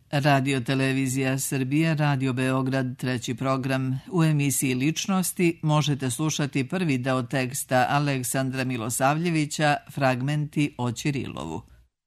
Radio Televizija Srbija, Radio Beograd, treći program. U emisiji Ličnosti možete slušati prvi deo teksta Aleksandra Milosavljevića, Fragmenti o Ćirilovu.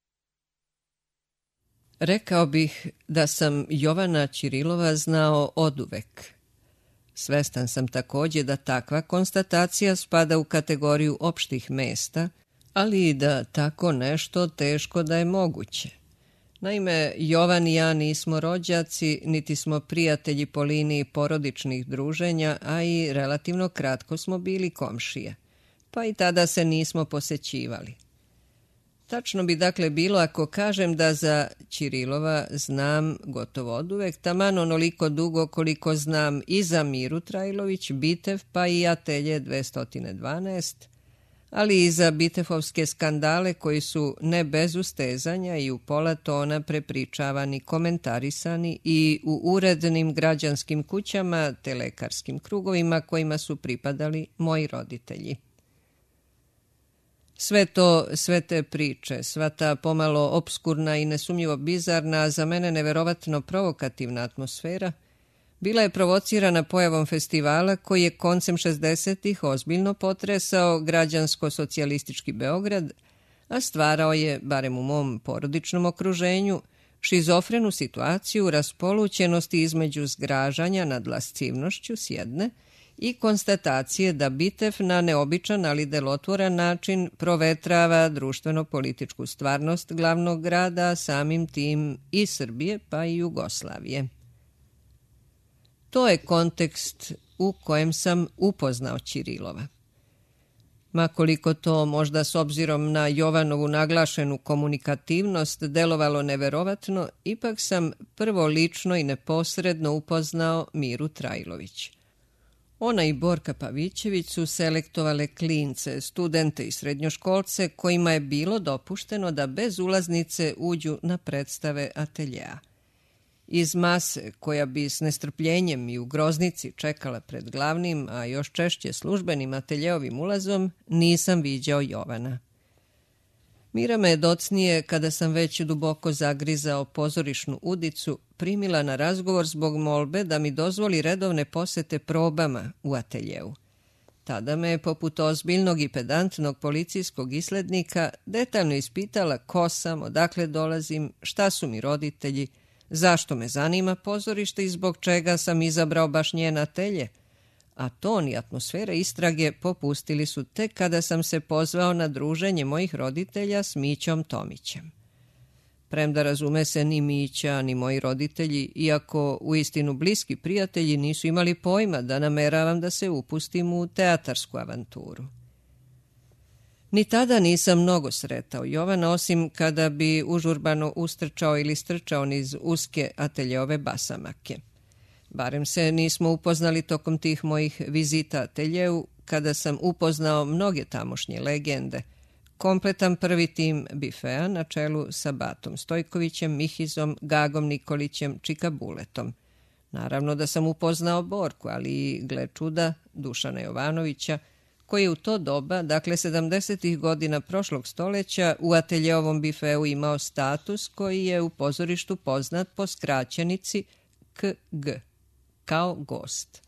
Rekao bih da sam Jovana Ćirilova znao oduvek. Svestan sam također da takva konstatacija spada u kategoriju opštih mesta, ali i da tako nešto teško da je moguće. Naime, Jovan i ja nismo rođaci, niti smo prijatelji po liniji porodičnih druženja, a i relativno kratko smo bili komšije, pa i tada se nismo posećivali. Tačno bi dakle bilo ako kažem da za Ćirilova znam gotovo oduvek, taman onoliko dugo koliko znam i za Miru Trajlović, Bitev pa i Atelje 212, ali i za bitefovske skandale koji su ne bez ustezanja i u pola tona prepričavani, komentarisani i u urednim građanskim kućama te lekarskim krugovima kojima su pripadali moji roditelji. Sve te priče, sva ta pomalo obskurna i nesumnjivo bizarna, a za mene neverovatno provokativna atmosfera, bila je provocirana pojavom festivala koji je koncem 60-ih ozbiljno potresao građansko-socijalistički Beograd, a stvarao je, barem u mom porodičnom okruženju, šizofrenu situaciju raspolućenosti između zgražanja nad lascivnošću s jedne i konstatacije da Bitev na neobičan, ali delotvoran način provetrava društveno-političku stvarnost glavnog grada, samim tim i Srbije pa i Jugoslavije. To je kontekst u kojem sam upoznao Ćirilova. Makoliko to možda s obzirom na Jovanovu naglašenu komunikativnost delovalo neverovatno, ipak sam prvo lično i neposredno upoznao Miru Trajlović. Ona i Borka Pavićević su selektovale klince, studente i srednjoškolce kojima je bilo dopušteno da bez ulaznice uđu na predstave ateljea. Iz mase koja bi s nestrpljenjem i u groznici čekala pred glavnim, a još češće službenim ateljeovim ulazom, nisam viđao Jovana. Mira me je docnije, kada sam već duboko zagrizao pozorišnu udicu, primila na razgovor zbog molbe da mi dozvoli redovne posete probama u ateljeu. Tada me je, poput ozbiljnog i pedantnog policijskog islednika, detaljno ispitala ko sam, odakle dolazim, šta su mi roditelji, zašto me zanima pozorište i zbog čega sam izabrao baš njen atelje, a ton i atmosfera istrage popustili su tek kada sam se pozvao na druženje mojih roditelja s Mićom Tomićem. Premda razume se ni Mića, ni moji roditelji, iako uistinu bliski prijatelji, nisu imali pojma da nameravam da se upustim u teatarsku avanturu. Ni tada nisam mnogo sretao Jovana, osim kada bi užurbano ustrčao ili strčao niz uske ateljeove basamake. Barem se nismo upoznali tokom tih mojih vizita ateljeu, kada sam upoznao mnoge tamošnje legende, kompletan prvi tim bifea na čelu sa Batom Stojkovićem, Mihizom, Gagom Nikolićem, Čika Buletom. Naravno da sam upoznao Borku, ali i, gle čuda, Dušana Jovanovića, koji je u to doba, dakle 70-ih godina prošlog stoljeća, u ateljeovom bifeu imao status koji je u pozorištu poznat po skraćenici KG, kao gost.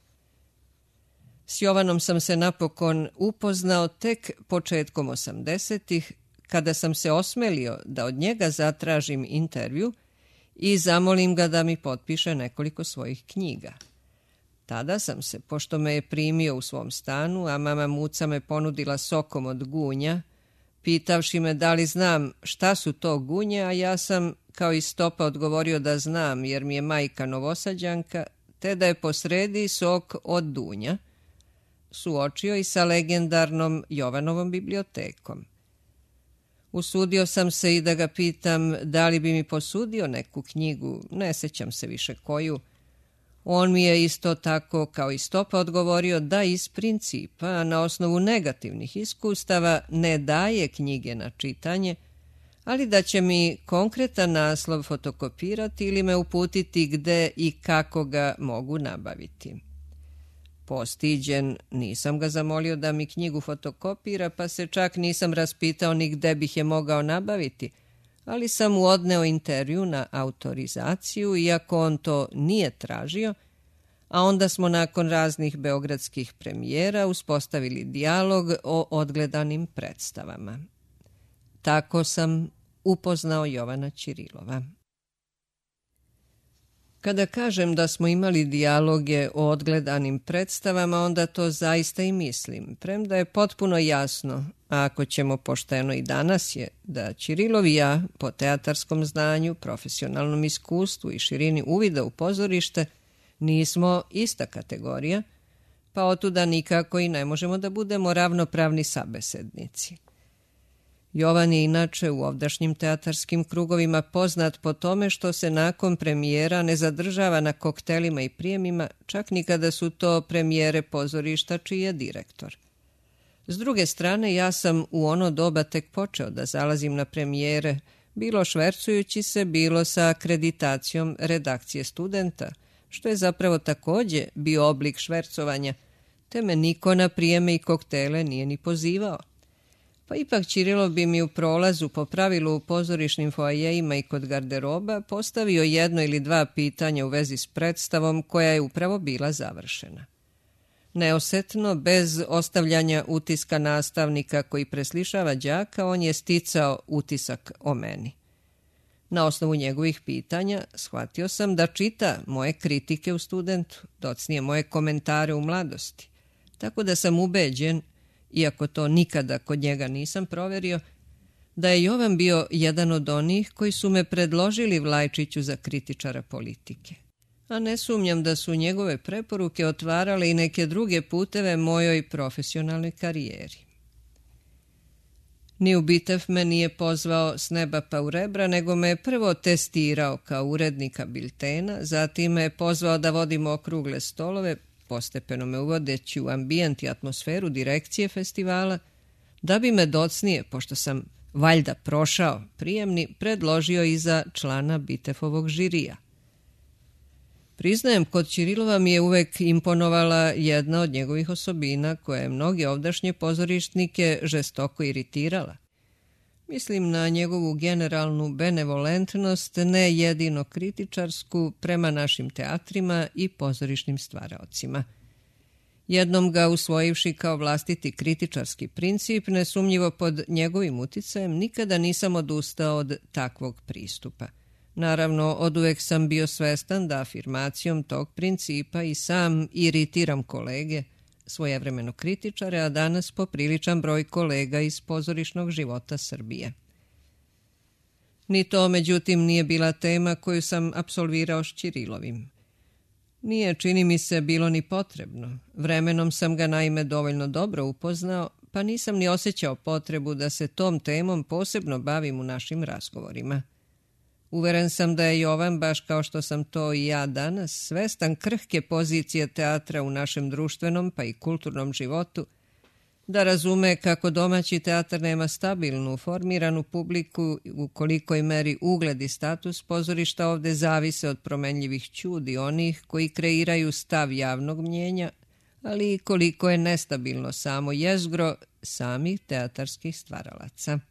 S Jovanom sam se napokon upoznao tek početkom 80-ih, kada sam se osmelio da od njega zatražim intervju i zamolim ga da mi potpiše nekoliko svojih knjiga. Tada sam se, pošto me je primio u svom stanu, a mama Muca me ponudila sokom od gunja, pitavši me da li znam šta su to gunje, a ja sam kao iz topa odgovorio da znam, jer mi je majka Novosađanka, te da je posredi sok od dunja, suočio i sa legendarnom Jovanovom bibliotekom. Usudio sam se i da ga pitam da li bi mi posudio neku knjigu, ne sećam se više koju. On mi je isto tako kao iz topa odgovorio da iz principa, na osnovu negativnih iskustava, ne daje knjige na čitanje, ali da će mi konkretan naslov fotokopirati ili me uputiti gde i kako ga mogu nabaviti. Postiđen, nisam ga zamolio da mi knjigu fotokopira, pa se čak nisam raspitao ni gde bih je mogao nabaviti, ali sam mu odneo intervju na autorizaciju, iako on to nije tražio, a onda smo nakon raznih beogradskih premijera uspostavili dijalog o odgledanim predstavama. Tako sam upoznao Jovana Ćirilova. Kada kažem da smo imali dijaloge o odgledanim predstavama, onda to zaista i mislim, premda je potpuno jasno, a ako ćemo pošteno i danas je, da Ćirilov i ja, po teatarskom znanju, profesionalnom iskustvu i širini uvida u pozorište, nismo ista kategorija, pa otuda nikako i ne možemo da budemo ravnopravni sabesednici. Jovan je inače u ovdašnjim teatarskim krugovima poznat po tome što se nakon premijera ne zadržava na koktelima i prijemima, čak ni kada su to premijere pozorišta čiji je direktor. S druge strane, ja sam u ono doba tek počeo da zalazim na premijere, bilo švercujući se, bilo sa akreditacijom redakcije Studenta, što je zapravo također bio oblik švercovanja, te me niko na prijeme i koktele nije ni pozivao. Pa ipak Ćirilov bi mi u prolazu po pravilu u pozorišnim foajejima i kod garderoba postavio jedno ili dva pitanja u vezi s predstavom koja je upravo bila završena. Neosetno, bez ostavljanja utiska nastavnika koji preslišava đaka, on je sticao utisak o meni. Na osnovu njegovih pitanja shvatio sam da čita moje kritike u Studentu, docnije moje komentare u Mladosti, tako da sam ubeđen, iako to nikada kod njega nisam proverio, da je Jovan bio jedan od onih koji su me predložili Vlajčiću za kritičara politike. A ne sumnjam da su njegove preporuke otvarale i neke druge puteve mojoj profesionalnoj karijeri. Ni u Bitev me nije pozvao s neba pa u rebra, nego me je prvo testirao kao urednika biltena, zatim me je pozvao da vodimo okrugle stolove, postepeno me uvodeći u ambijent i atmosferu direkcije festivala, da bi me docnije, pošto sam valjda prošao prijemni, predložio i za člana Bitefovog žirija. Priznajem, kod Ćirilova mi je uvek imponovala jedna od njegovih osobina koja je mnoge ovdašnje pozorišnike žestoko iritirala. Mislim na njegovu generalnu benevolentnost, ne jedino kritičarsku, prema našim teatrima i pozorišnim stvaraocima. Jednom ga usvojivši kao vlastiti kritičarski princip, nesumnjivo pod njegovim uticajem, nikada nisam odustao od takvog pristupa. Naravno, oduvek sam bio svestan da afirmacijom tog principa i sam iritiram kolege, svojevremeno kritičare, a danas popriličan broj kolega iz pozorišnog života Srbije. Ni to, međutim, nije bila tema koju sam apsolvirao s Ćirilovim. Nije, čini mi se, bilo ni potrebno. Vremenom sam ga naime dovoljno dobro upoznao, pa nisam ni osjećao potrebu da se tom temom posebno bavim u našim razgovorima. Uveren sam da je Jovan, baš kao što sam to i ja danas, svestan krhke pozicije teatra u našem društvenom pa i kulturnom životu, da razume kako domaći teatar nema stabilnu, formiranu publiku, u kolikoj meri ugled i status pozorišta ovde zavise od promenljivih ćudi onih koji kreiraju stav javnog mnjenja, ali i koliko je nestabilno samo jezgro samih teatarskih stvaralaca.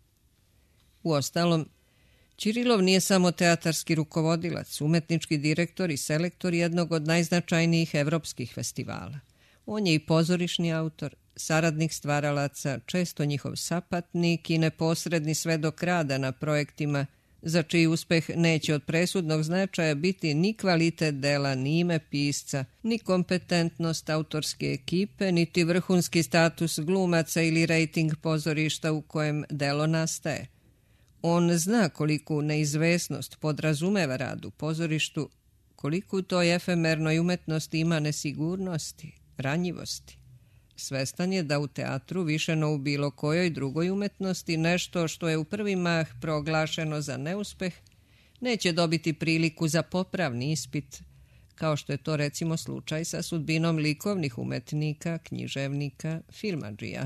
Uostalom, Ćirilov nije samo teatarski rukovodilac, umetnički direktor i selektor jednog od najznačajnijih evropskih festivala. On je i pozorišni autor, saradnik stvaralaca, često njihov sapatnik i neposredni svedok rada na projektima za čiji uspeh neće od presudnog značaja biti ni kvalitet dela, ni ime pisca, ni kompetentnost autorske ekipe, niti vrhunski status glumaca ili rejting pozorišta u kojem delo nastaje. On zna koliku neizvesnost podrazumeva rad u pozorištu, koliko u toj efemernoj umetnosti ima nesigurnosti, ranjivosti. Svestan je da u teatru više no u bilo kojoj drugoj umetnosti nešto što je u prvi mah proglašeno za neuspeh neće dobiti priliku za popravni ispit, kao što je to recimo slučaj sa sudbinom likovnih umetnika, književnika, filmadžija.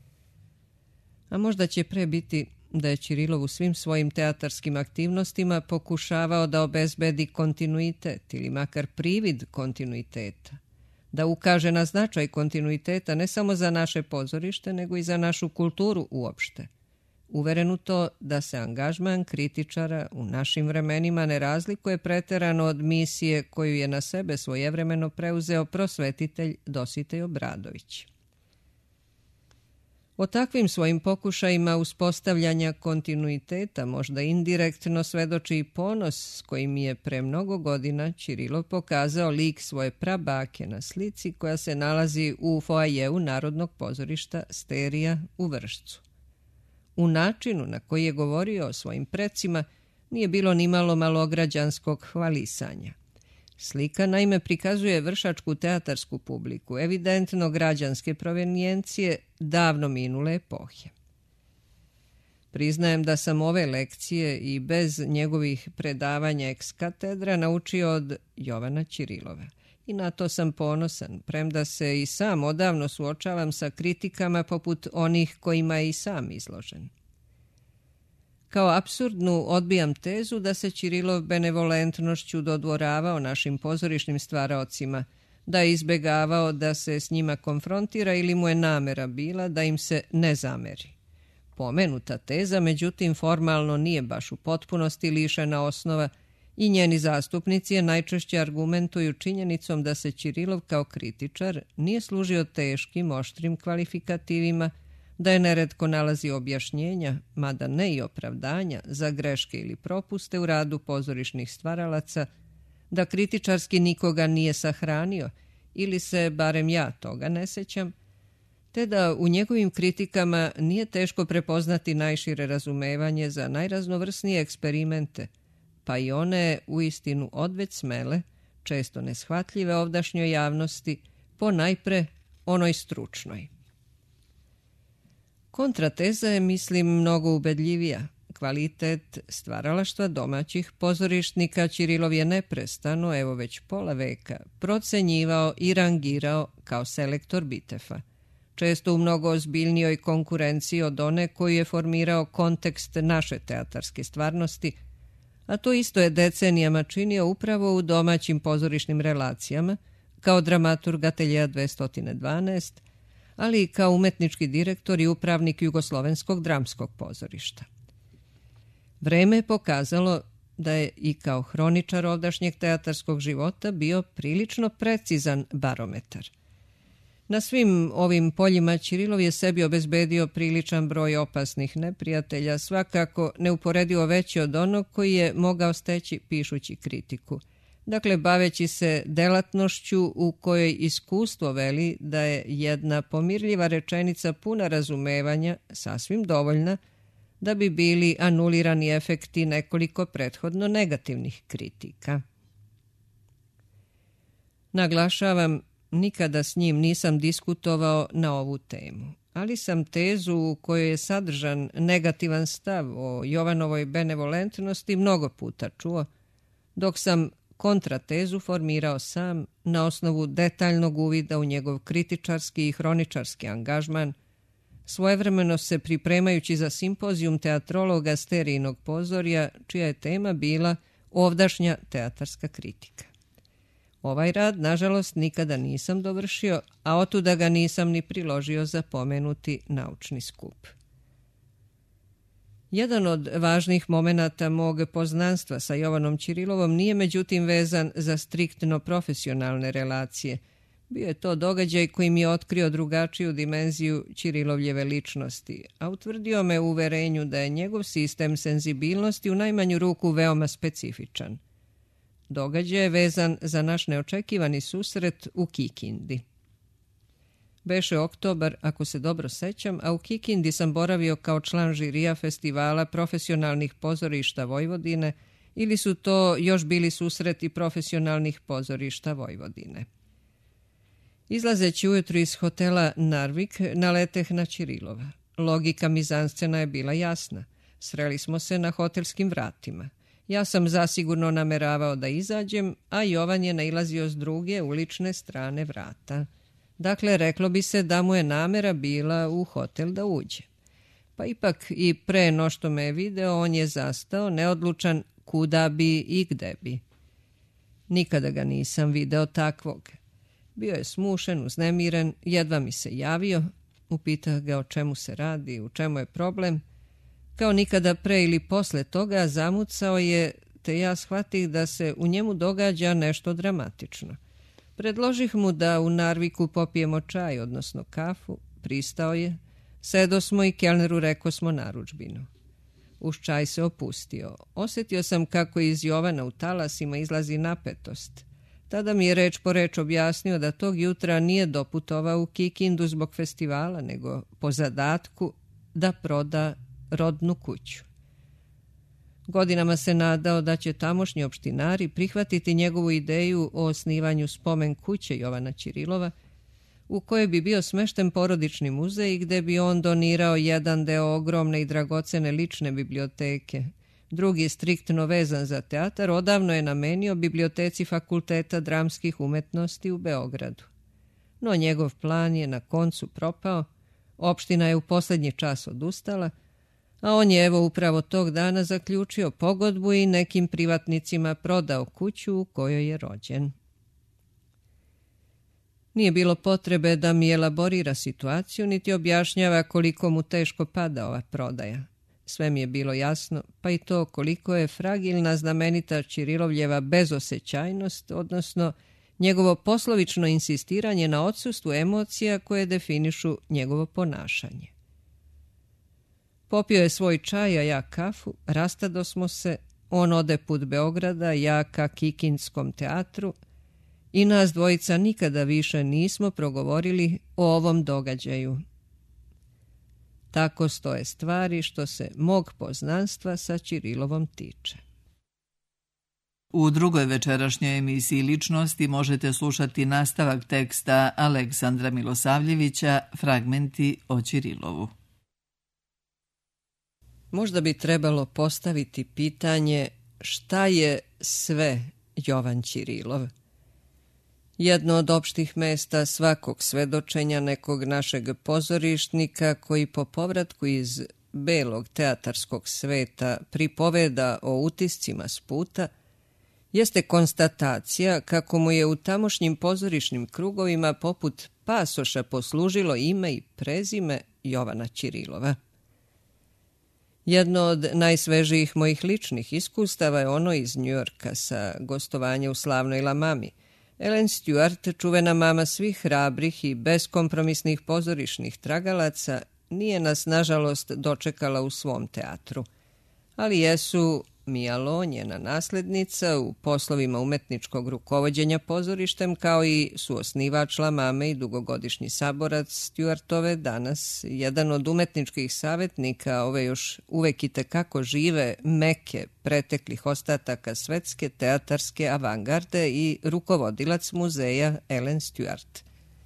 A možda će pre biti da je Ćirilov u svim svojim teatarskim aktivnostima pokušavao da obezbedi kontinuitet ili makar privid kontinuiteta, da ukaže na značaj kontinuiteta ne samo za naše pozorište, nego i za našu kulturu uopšte. uveren u to da se angažman kritičara u našim vremenima ne razlikuje preterano od misije koju je na sebe svojevremeno preuzeo prosvetitelj Dositej Obradović. O takvim svojim pokušajima uspostavljanja kontinuiteta možda indirektno svedoči i ponos s kojim je pre mnogo godina Ćirilov pokazao lik svoje prabake na slici koja se nalazi u foajeu Narodnog pozorišta Sterija u Vršcu. U načinu na koji je govorio o svojim precima nije bilo ni malo malograđanskog hvalisanja. Slika naime prikazuje vršačku teatarsku publiku, evidentno građanske provenijencije davno minule epohe. Priznajem da sam ove lekcije i bez njegovih predavanja ex katedra naučio od Jovana Ćirilova. I na to sam ponosan, premda se i sam odavno suočavam sa kritikama poput onih kojima je i sam izložen. Kao apsurdnu odbijam tezu da se Ćirilov benevolentnošću dodvoravao našim pozorišnim stvaraocima, da je izbegavao da se s njima konfrontira ili mu je namera bila da im se ne zameri. Pomenuta teza, međutim, formalno nije baš u potpunosti lišena osnova i njeni zastupnici je najčešće argumentuju činjenicom da se Ćirilov kao kritičar nije služio teškim, oštrim kvalifikativima, da je neretko nalazi objašnjenja, mada ne i opravdanja, za greške ili propuste u radu pozorišnih stvaralaca, da kritičarski nikoga nije sahranio, ili se, barem ja toga ne sećam, te da u njegovim kritikama nije teško prepoznati najšire razumevanje za najraznovrsnije eksperimente, pa i one uistinu odveć smele, često neshvatljive ovdašnjoj javnosti, ponajpre onoj stručnoj. Kontrateza je, mislim, mnogo ubedljivija. Kvalitet stvaralaštva domaćih pozorišnika Ćirilov je neprestano, evo već pola veka, procenjivao i rangirao kao selektor Bitefa, često u mnogo ozbiljnijoj konkurenciji od one koju je formirao kontekst naše teatarske stvarnosti, a to isto je decenijama činio upravo u domaćim pozorišnim relacijama, kao dramaturg Ateljea 212, ali i kao umetnički direktor i upravnik Jugoslovenskog dramskog pozorišta. Vreme je pokazalo da je i kao hroničar ovdašnjeg teatarskog života bio prilično precizan barometar. Na svim ovim poljima Ćirilov je sebi obezbedio priličan broj opasnih neprijatelja, svakako neuporedivo veći od onog koji je mogao steći pišući kritiku. Dakle, baveći se delatnošću u kojoj iskustvo veli da je jedna pomirljiva rečenica puna razumevanja sasvim dovoljna da bi bili anulirani efekti nekoliko prethodno negativnih kritika. Naglašavam, nikada s njim nisam diskutovao na ovu temu, ali sam tezu u kojoj je sadržan negativan stav o Jovanovoj benevolentnosti mnogo puta čuo, dok sam kontratezu formirao sam na osnovu detaljnog uvida u njegov kritičarski i hroničarski angažman, svojevremeno se pripremajući za simpozijum teatrologa Sterijinog pozorja, čija je tema bila ovdašnja teatarska kritika. Ovaj rad, nažalost, nikada nisam dovršio, a otuda ga nisam ni priložio za pomenuti naučni skup. Jedan od važnih momenata mog poznanstva sa Jovanom Ćirilovom nije međutim vezan za striktno profesionalne relacije. Bio je to događaj koji mi je otkrio drugačiju dimenziju Ćirilovljeve ličnosti, a utvrdio me u uverenju da je njegov sistem senzibilnosti u najmanju ruku veoma specifičan. Događaj je vezan za naš neočekivani susret u Kikindi. Beše oktobar, ako se dobro sećam, a u Kikindi sam boravio kao član žirija festivala profesionalnih pozorišta Vojvodine ili su to još bili susreti profesionalnih pozorišta Vojvodine. Izlazeći ujutru iz hotela Narvik, naleteh na Ćirilova. Logika mizanscena je bila jasna. Sreli smo se na hotelskim vratima. Ja sam zasigurno nameravao da izađem, a Jovan je nailazio s druge ulične strane vrata. Dakle, reklo bi se da mu je namera bila u hotel da uđe. Pa ipak i pre no što me je video, on je zastao, neodlučan kuda bi i gde bi. Nikada ga nisam video takvog. Bio je smušen, uznemiren, jedva mi se javio, upitao ga o čemu se radi, u čemu je problem, Kao nikada pre ili posle toga zamucao je, te ja shvatih da se u njemu događa nešto dramatično. Predložih mu da u Narviku popijemo čaj, odnosno kafu, pristao je, sedosmo i kelneru rekosmo narudžbinu. Uz čaj se opustio. Osjetio sam kako iz Jovana u talasima izlazi napetost. Tada mi je reč po reč objasnio da tog jutra nije doputovao u Kikindu zbog festivala, nego po zadatku da proda rodnu kuću. Godinama se nadao da će tamošnji opštinari prihvatiti njegovu ideju o osnivanju spomen kuće Jovana Ćirilova, u kojoj bi bio smešten porodični muzej gde bi on donirao jedan deo ogromne i dragocene lične biblioteke. Drugi, striktno vezan za teatar, odavno je namenio biblioteci Fakulteta dramskih umetnosti u Beogradu. No njegov plan je na koncu propao, opština je u poslednji čas odustala, a on je evo upravo tog dana zaključio pogodbu i nekim privatnicima prodao kuću u kojoj je rođen. Nije bilo potrebe da mi elaborira situaciju, niti objašnjava koliko mu teško pada ova prodaja. Sve mi je bilo jasno, pa i to koliko je fragilna znamenita Ćirilovljeva bezosećajnost, odnosno njegovo poslovično insistiranje na odsustvu emocija koje definišu njegovo ponašanje. Popio je svoj čaj, a ja kafu, rastadosmo se, on ode put Beograda, ja ka Kikindskom teatru, i nas dvojica nikada više nismo progovorili o ovom događaju. Tako stoje stvari što se mog poznanstva sa Ćirilovom tiče. U drugoj večerašnjoj emisiji Ličnosti možete slušati nastavak teksta Aleksandra Milosavljevića, Fragmenti o Ćirilovu. Možda bi trebalo postaviti pitanje šta je sve Jovan Ćirilov. Jedno od opštih mesta svakog svedočenja nekog našeg pozorišnika koji po povratku iz belog teatarskog sveta pripoveda o utiscima s puta, jeste konstatacija kako mu je u tamošnjim pozorišnim krugovima poput pasoša poslužilo ime i prezime Jovana Ćirilova. Jedno od najsvežijih mojih ličnih iskustava je ono iz Njujorka sa gostovanja u slavnoj La Mami. Ellen Stewart, čuvena mama svih hrabrih i beskompromisnih pozorišnih tragalaca, nije nas, nažalost, dočekala u svom teatru. Ali jesu Mia Lo, njena naslednica, u poslovima umetničkog rukovođenja pozorištem, kao i suosnivač La Mame i dugogodišnji saborac Stewartove, danas jedan od umetničkih savjetnika ove još uvek i tekako žive meke preteklih ostataka svetske teatarske avangarde i rukovodilac muzeja Ellen Stewart.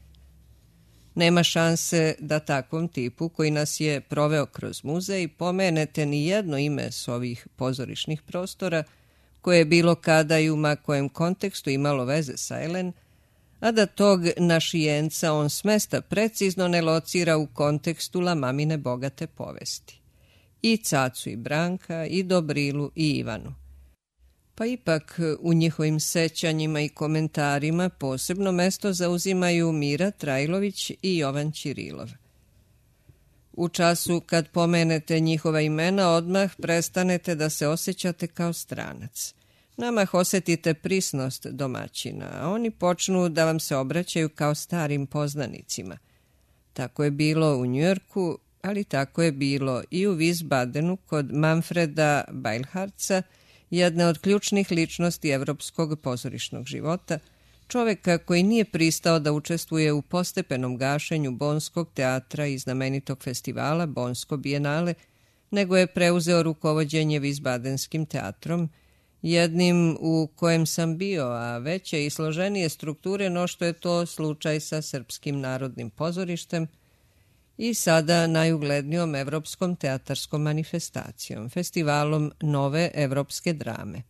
Nema šanse da takvom tipu koji nas je proveo kroz muzej pomenete ni jedno ime s ovih pozorišnih prostora koje je bilo kada i u makojem kontekstu imalo veze sa Ellen, a da tog našijenca on s mesta precizno ne locira u kontekstu La Mamine bogate povesti. I Cacu i Branka, i Dobrilu i Ivanu. Pa ipak u njihovim sećanjima i komentarima posebno mesto zauzimaju Mira Trajlović i Jovan Ćirilov. U času kad pomenete njihova imena, odmah prestanete da se osjećate kao stranac. Namah osjetite prisnost domaćina, a oni počnu da vam se obraćaju kao starim poznanicima. Tako je bilo u Njujorku, ali tako je bilo i u Wiesbadenu kod Manfreda Beilharza, jedne od ključnih ličnosti evropskog pozorišnog života, čoveka koji nije pristao da učestvuje u postepenom gašenju Bonskog teatra i znamenitog festivala Bonsko bijenale, nego je preuzeo rukovođenje Wiesbadenskim teatrom, jednim u kojem sam bio, a veće i složenije strukture no što je to slučaj sa Srpskim narodnim pozorištem i sada najuglednijom evropskom teatarskom manifestacijom, festivalom nove evropske drame.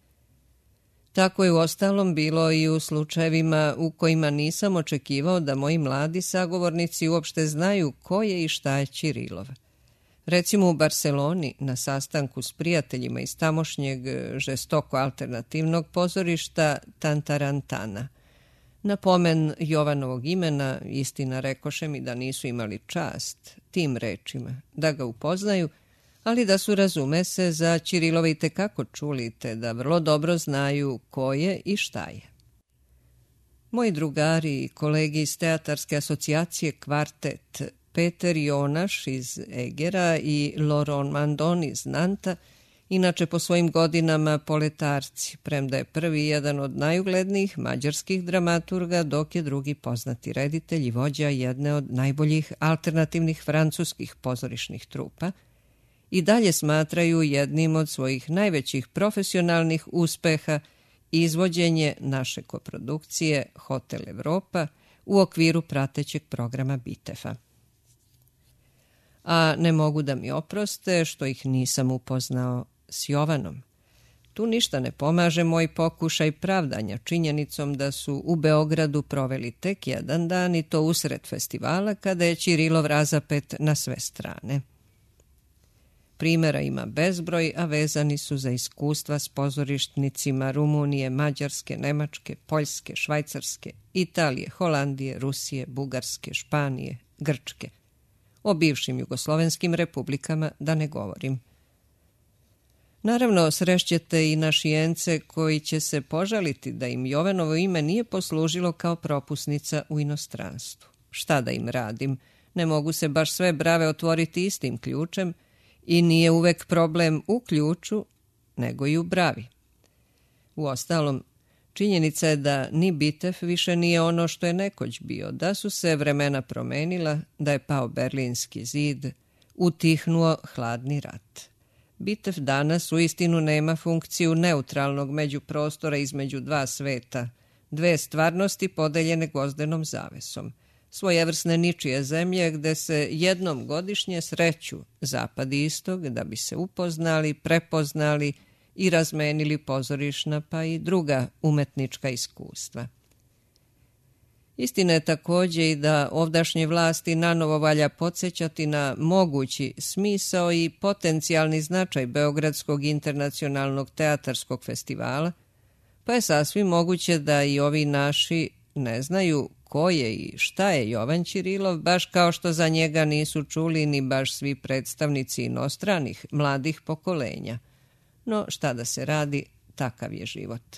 Tako je uostalom bilo i u slučajevima u kojima nisam očekivao da moji mladi sagovornici uopšte znaju ko je i šta je Ćirilov. Recimo u Barseloni, na sastanku s prijateljima iz tamošnjeg žestoko alternativnog pozorišta Tantarantana. Na pomen Jovanovog imena, istina rekoše mi da nisu imali čast tim rečima da ga upoznaju, ali da su, razume se, za Ćirilova i tekako čuli, te da vrlo dobro znaju ko je i šta je. Moji drugari i kolegi iz Teatarske asocijacije Kvartet, Peter Jonaš iz Egera i Laurent Mandon iz Nanta, inače po svojim godinama poletarci, premda je prvi jedan od najuglednijih mađarskih dramaturga, dok je drugi poznati reditelj i vođa jedne od najboljih alternativnih francuskih pozorišnih trupa, i dalje smatraju jednim od svojih najvećih profesionalnih uspeha izvođenje naše koprodukcije Hotel Evropa u okviru pratećeg programa Bitefa. A ne mogu da mi oproste što ih nisam upoznao s Jovanom. Tu ništa ne pomaže moj pokušaj pravdanja činjenicom da su u Beogradu proveli tek jedan dan i to usred festivala kada je Ćirilov razapet na sve strane. Primera ima bezbroj, a vezani su za iskustva s pozorišnicima Rumunije, Mađarske, Nemačke, Poljske, Švajcarske, Italije, Holandije, Rusije, Bugarske, Španije, Grčke. O bivšim jugoslovenskim republikama da ne govorim. Naravno, srešćete i našijence koji će se požaliti da im Jovanovo ime nije poslužilo kao propusnica u inostranstvu. Šta da im radim? Ne mogu se baš sve brave otvoriti istim ključem i nije uvek problem u ključu, nego i u bravi. Uostalom, činjenica je da ni Bitef više nije ono što je nekoć bio, da su se vremena promenila, da je pao Berlinski zid, utihnuo hladni rat. Bitef danas uistinu nema funkciju neutralnog međuprostora između dva sveta, dve stvarnosti podeljene gvozdenom zavesom, svojevrsne ničije zemlje gde se jednom godišnje sreću zapad i istok da bi se upoznali, prepoznali i razmenili pozorišna pa i druga umetnička iskustva. Istina je takođe i da ovdašnje vlasti nanovo valja podsjećati na mogući smisao i potencijalni značaj Beogradskog internacionalnog teatarskog festivala, pa je sasvim moguće da i ovi naši ne znaju ko je i šta je Jovan Ćirilov, baš kao što za njega nisu čuli ni baš svi predstavnici inostranih mladih pokolenja. No šta da se radi, takav je život.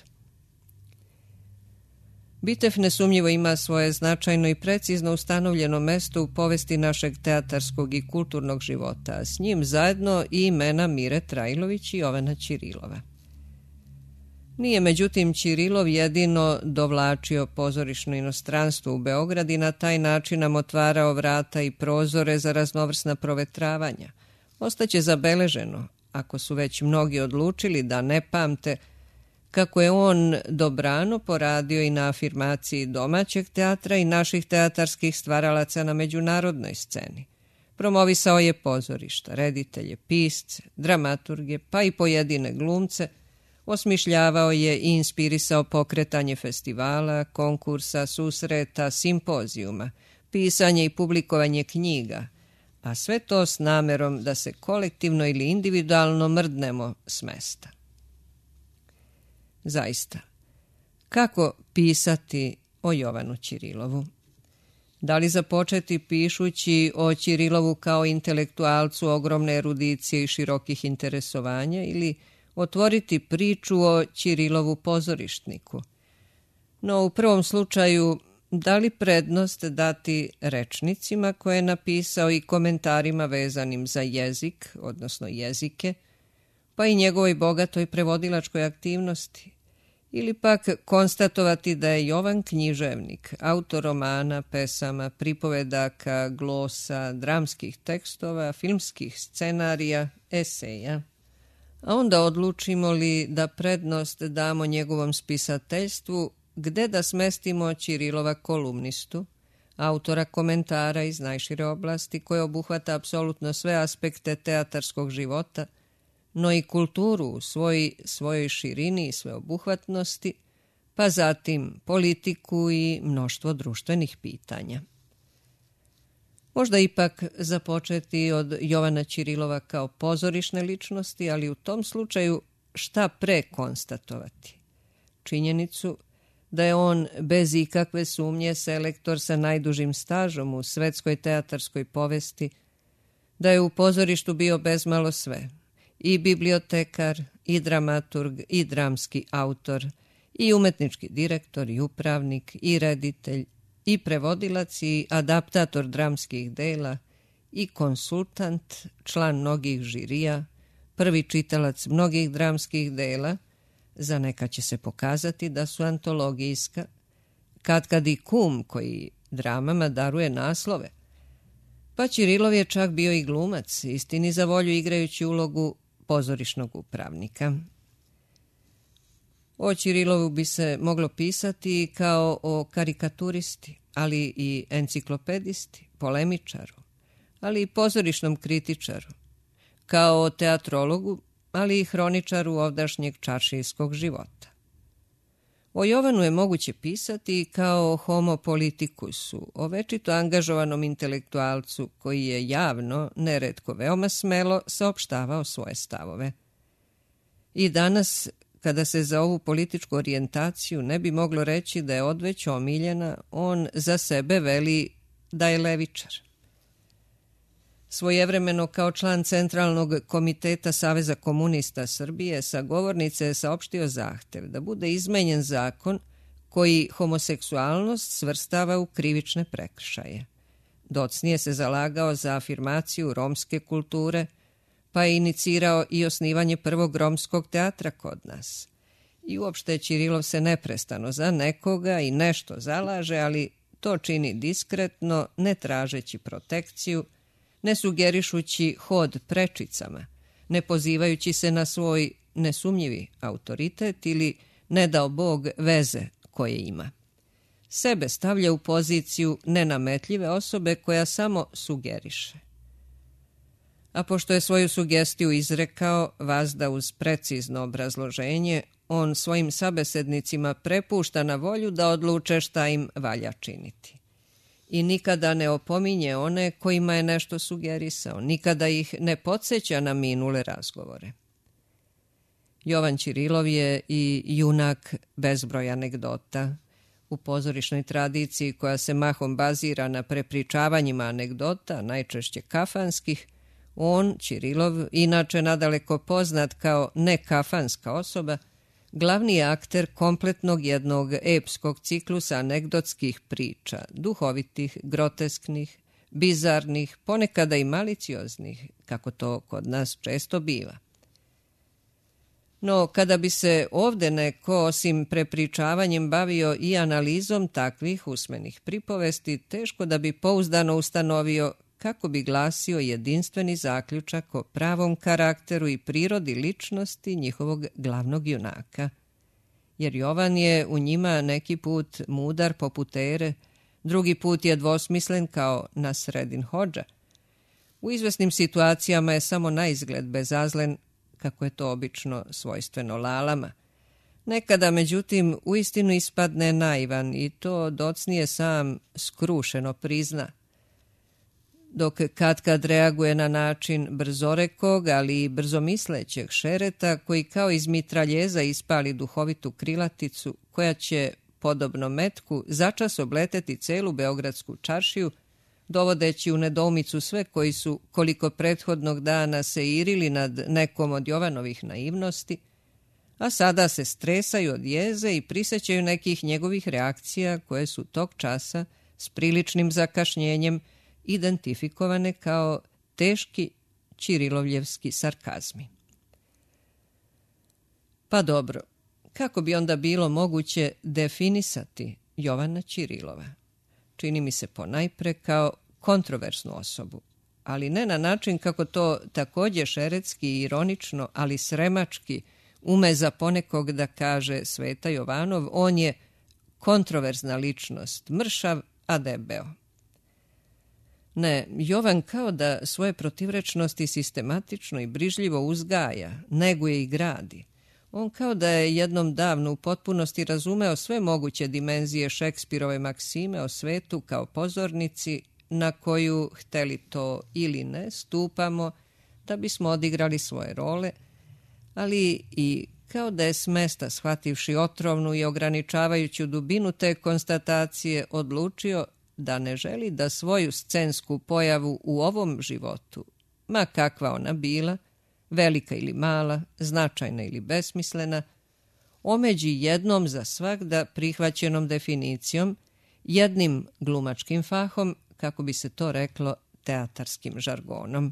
Bitef nesumnjivo ima svoje značajno i precizno ustanovljeno mesto u povesti našeg teatarskog i kulturnog života, a s njim zajedno i imena Mire Trajlović i Jovana Ćirilova. Nije međutim Ćirilov jedino dovlačio pozorišno inostranstvo u Beograd i na taj način nam otvarao vrata i prozore za raznovrsna provetravanja. Ostaće zabeleženo, ako su već mnogi odlučili da ne pamte, kako je on dobrano poradio i na afirmaciji domaćeg teatra i naših teatarskih stvaralaca na međunarodnoj sceni. Promovisao je pozorišta, reditelje, pisce, dramaturge, pa i pojedine glumce, osmišljavao je i inspirisao pokretanje festivala, konkursa, susreta, simpozijuma, pisanje i publikovanje knjiga, a sve to s namerom da se kolektivno ili individualno mrdnemo s mesta. Zaista, kako pisati o Jovanu Ćirilovu? Da li započeti pišući o Ćirilovu kao intelektualcu ogromne erudicije i širokih interesovanja ili otvoriti priču o Ćirilovu pozorišniku? No u prvom slučaju, da li prednost dati rečnicima koje je napisao i komentarima vezanim za jezik, odnosno jezike, pa i njegovoj bogatoj prevodilačkoj aktivnosti, ili pak konstatovati da je Jovan književnik, autor romana, pesama, pripovedaka, glosa, dramskih tekstova, filmskih scenarija, eseja. A onda odlučimo li da prednost damo njegovom spisateljstvu, gde da smestimo Ćirilova kolumnistu, autora komentara iz najšire oblasti koje obuhvata apsolutno sve aspekte teatarskog života, no i kulturu u svojoj širini i sveobuhvatnosti, pa zatim politiku i mnoštvo društvenih pitanja. Možda ipak započeti od Jovana Ćirilova kao pozorišne ličnosti, ali u tom slučaju šta pre konstatovati? Činjenicu da je on bez ikakve sumnje selektor sa najdužim stažom u svetskoj teatarskoj povesti, da je u pozorištu bio bezmalo sve. I bibliotekar, i dramaturg, i dramski autor, i umetnički direktor, i upravnik, i reditelj, i prevodilac, i adaptator dramskih dela, i konsultant, član mnogih žirija, prvi čitalac mnogih dramskih dela, za neka će se pokazati da su antologijska, katkad i kum koji dramama daruje naslove. Pa Ćirilov je čak bio i glumac, istini za volju igrajući ulogu pozorišnog upravnika. O Ćirilovu bi se moglo pisati kao o karikaturisti, ali i enciklopedisti, polemičaru, ali i pozorišnom kritičaru, kao o teatrologu, ali i hroničaru ovdašnjeg čaršijskog života. O Jovanu je moguće pisati kao o homo politicusu, o večito angažovanom intelektualcu koji je javno, neretko veoma smelo, saopštavao svoje stavove. I danas, kada se za ovu političku orijentaciju ne bi moglo reći da je odveć omiljena, on za sebe veli da je levičar. Svojevremeno kao član Centralnog komiteta Saveza komunista Srbije sa govornice je saopštio zahtev da bude izmenjen zakon koji homoseksualnost svrstava u krivične prekršaje. Docnije se zalagao za afirmaciju romske kulture, pa je inicirao i osnivanje prvog romskog teatra kod nas. I uopšte Ćirilov se neprestano za nekoga i nešto zalaže, ali to čini diskretno, ne tražeći protekciju, ne sugerišući hod prečicama, ne pozivajući se na svoj nesumnjivi autoritet ili, ne dao Bog, veze koje ima. Sebe stavlja u poziciju nenametljive osobe koja samo sugeriše. A pošto je svoju sugestiju izrekao, vazda uz precizno obrazloženje, on svojim sabesednicima prepušta na volju da odluče šta im valja činiti. I nikada ne opominje one kojima je nešto sugerisao, nikada ih ne podsjeća na minule razgovore. Jovan Ćirilov je i junak bezbroj anegdota. U pozorišnoj tradiciji koja se mahom bazira na prepričavanjima anegdota, najčešće kafanskih, on, Ćirilov, inače nadaleko poznat kao nekafanska osoba, glavni je akter kompletnog jednog epskog ciklusa anegdotskih priča, duhovitih, grotesknih, bizarnih, ponekada i malicioznih, kako to kod nas često biva. No, kada bi se ovde neko, osim prepričavanjem, bavio i analizom takvih usmenih pripovesti, teško da bi pouzdano ustanovio kako bi glasio jedinstveni zaključak o pravom karakteru i prirodi ličnosti njihovog glavnog junaka. Jer Jovan je u njima neki put mudar poput Ere, drugi put je dvosmislen kao Nasreddin Hodža. U izvesnim situacijama je samo naizgled bezazlen, kako je to obično svojstveno lalama. Nekada, međutim, uistinu ispadne naivan i to docnije sam skrušeno prizna. Dok kad reaguje na način brzorekog, ali i brzomislećeg šereta, koji kao iz mitraljeza ispali duhovitu krilaticu, koja će, podobno metku, začas obleteti celu beogradsku čaršiju, dovodeći u nedoumicu sve koji su, koliko prethodnog dana se irili nad nekom od Jovanovih naivnosti, a sada se stresaju od jeze i prisećaju nekih njegovih reakcija koje su tog časa s priličnim zakašnjenjem identifikovane kao teški ćirilovljevski sarkazmi. Pa dobro, kako bi onda bilo moguće definisati Jovana Ćirilova? Čini mi se ponajpre kao kontroverznu osobu, ali ne na način kako to također šeretski i ironično, ali sremački ume za ponekog da kaže Sveta Jovanov, on je kontroverzna ličnost, mršav, a debeo. Ne, Jovan kao da svoje protivrečnosti sistematično i brižljivo uzgaja, neguje i gradi. On kao da je jednom davno u potpunosti razumeo sve moguće dimenzije Šekspirove maksime o svetu kao pozornici na koju, hteli to ili ne, stupamo da bismo odigrali svoje role, ali i kao da je s mesta, shvativši otrovnu i ograničavajuću dubinu te konstatacije, odlučio da ne želi da svoju scensku pojavu u ovom životu ma kakva ona bila, velika ili mala, značajna ili besmislena, omeđi jednom za svagda prihvaćenom definicijom, jednim glumačkim fahom, kako bi se to reklo teatarskim žargonom.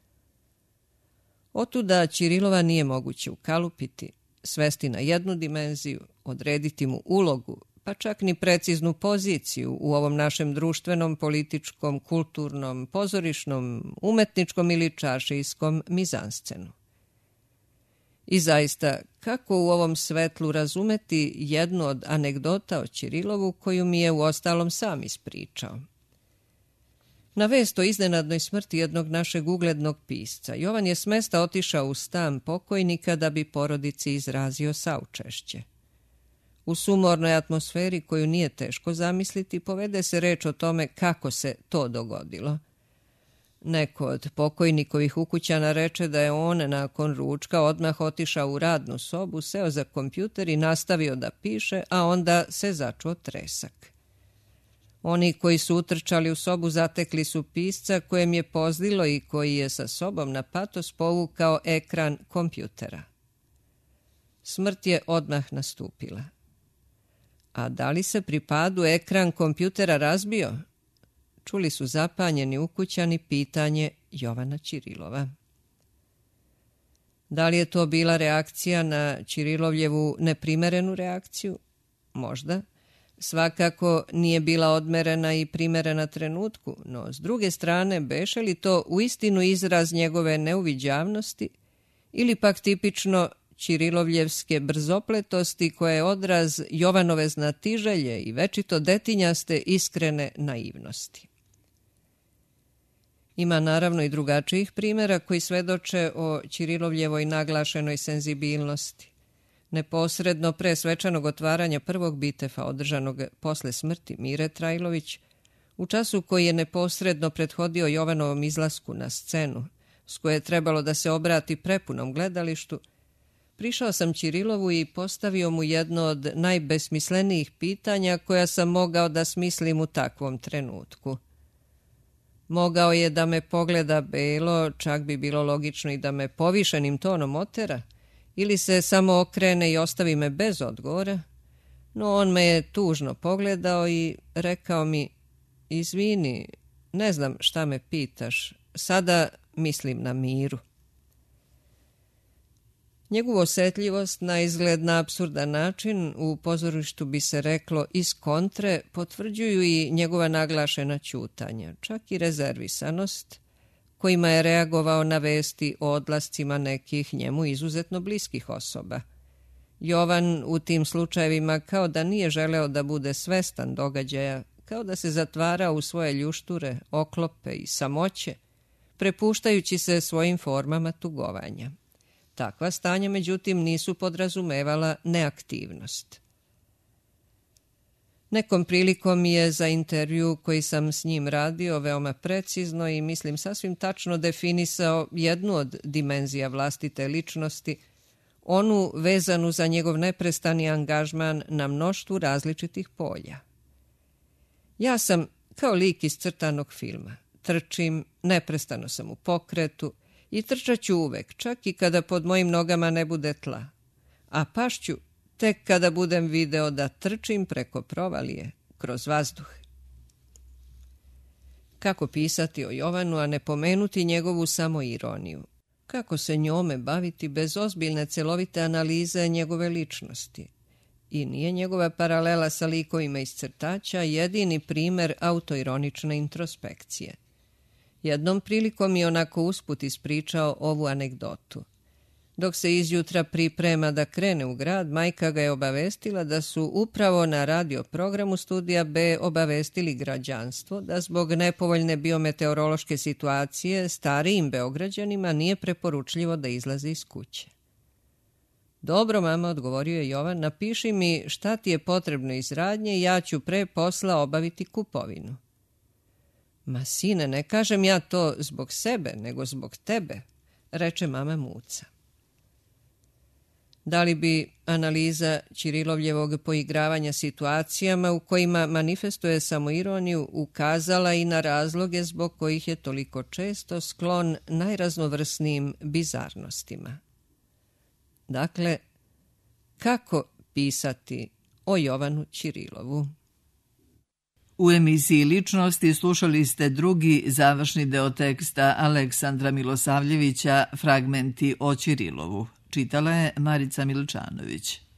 Otuda Ćirilova nije moguće ukalupiti, svesti na jednu dimenziju, odrediti mu ulogu, pa čak ni preciznu poziciju u ovom našem društvenom, političkom, kulturnom, pozorišnom, umetničkom ili čaršijskom mizanscenu. I zaista, kako u ovom svetlu razumeti jednu od anegdota o Ćirilovu koju mi je uostalom sam ispričao. Na vest o iznenadnoj smrti jednog našeg uglednog pisca, Jovan je s mesta otišao u stan pokojnika da bi porodici izrazio saučešće. U sumornoj atmosferi koju nije teško zamisliti, povede se reč o tome kako se to dogodilo. Neko od pokojnikovih ukućana reče da je on nakon ručka odmah otišao u radnu sobu, seo za kompjuter i nastavio da piše, a onda se začuo tresak. Oni koji su utrčali u sobu zatekli su pisca kojem je pozlilo i koji je sa sobom na patos povukao ekran kompjutera. Smrt je odmah nastupila. A da li se pri padu ekran kompjutera razbio? Čuli su zapanjeni ukućani pitanje Jovana Ćirilova. Da li je to bila reakcija na Ćirilovljevu neprimerenu reakciju? Možda. Svakako nije bila odmerena i primerena trenutku, no s druge strane beše li to uistinu izraz njegove neuviđavnosti ili pak tipično Ćirilovljevske brzopletosti koja je odraz Jovanove znatiželje i večito detinjaste iskrene naivnosti. Ima naravno i drugačijih primjera koji svedoče o Ćirilovljevoj naglašenoj senzibilnosti. Neposredno pre svečanog otvaranja prvog bitefa održanog posle smrti Mire Trajlović, u času koji je neposredno prethodio Jovanovom izlasku na scenu, s koje je trebalo da se obrati prepunom gledalištu, prišao sam Ćirilovu i postavio mu jedno od najbesmislenijih pitanja koja sam mogao da smislim u takvom trenutku. Mogao je da me pogleda belo, čak bi bilo logično i da me povišenim tonom otera, ili se samo okrene i ostavi me bez odgovora, no on me je tužno pogledao i rekao mi: izvini, ne znam šta me pitaš, sada mislim na Miru. Njegovu osjetljivost na izgled na apsurdan način, u pozorištu bi se reklo iz kontre, potvrđuju i njegova naglašena ćutanja, čak i rezervisanost, kojima je reagovao na vesti o odlascima nekih njemu izuzetno bliskih osoba. Jovan u tim slučajevima kao da nije želeo da bude svestan događaja, kao da se zatvara u svoje ljušture, oklope i samoće, prepuštajući se svojim formama tugovanja. Takva stanja, međutim, nisu podrazumevala neaktivnost. Nekom prilikom je za intervju koji sam s njim radio veoma precizno i mislim sasvim tačno definisao jednu od dimenzija vlastite ličnosti, onu vezanu za njegov neprestani angažman na mnoštvu različitih polja. Ja sam kao lik iz crtanog filma. Trčim, neprestano sam u pokretu i trčat ću uvek, čak i kada pod mojim nogama ne bude tla, a pašću tek kada budem video da trčim preko provalije, kroz vazduh. Kako pisati o Jovanu, a ne pomenuti njegovu samoironiju? Kako se njome baviti bez ozbiljne celovite analize njegove ličnosti? I nije njegova paralela sa likovima iz crtaća jedini primer autoironične introspekcije. Jednom prilikom je onako usput ispričao ovu anegdotu. Dok se izjutra priprema da krene u grad, majka ga je obavestila da su upravo na radio programu Studija B obavestili građanstvo da zbog nepovoljne biometeorološke situacije starijim Beograđanima nije preporučljivo da izlaze iz kuće. Dobro, mama, odgovorio je Jovan, napiši mi šta ti je potrebno iz radnje i ja ću pre posla obaviti kupovinu. Ma sine, ne kažem ja to zbog sebe, nego zbog tebe, reče mama muca. Da li bi analiza Ćirilovljevog poigravanja situacijama u kojima manifestuje samoironiju ukazala i na razloge zbog kojih je toliko često sklon najraznovrsnijim bizarnostima? Dakle, kako pisati o Jovanu Ćirilovu? U emisiji Ličnosti slušali ste drugi završni deo teksta Aleksandra Milosavljevića Fragmenti o Ćirilovu. Čitala je Marica Milčanović.